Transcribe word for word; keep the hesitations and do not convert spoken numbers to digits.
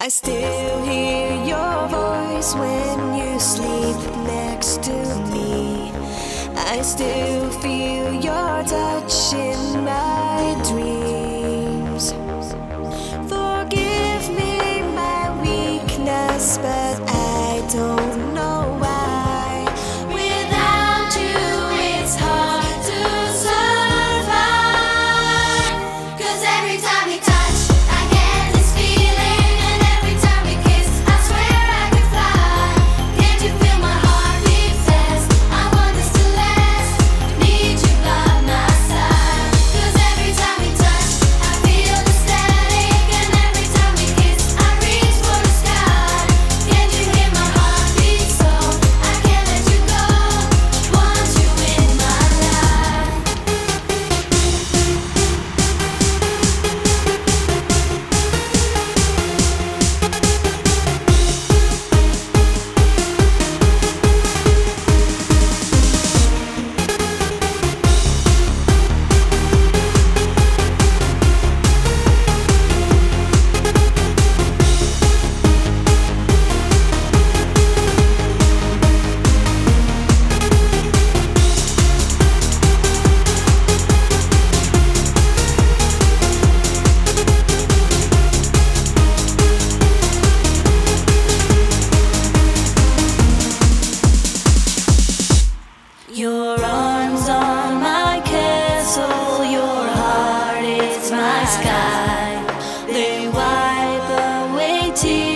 still hear your voice when you sleep next to me. I still feel your touch in my dreams. Forgive me my weakness, but I don't know why. Without you, it's hard to survive. 'Cause every time we touch, I get this feeling, and every time we kiss, I swear I could fly. Can't you feel my heart beat fast? I want this to last. Need you by my side. 'Cause every time we touch, I feel the static, and every time we kiss, I reach for the sky. Can't you hear my heart beat so? I can't let you go. Want you in my life. Your arms are my castle, your heart is my sky. They wipe away tears.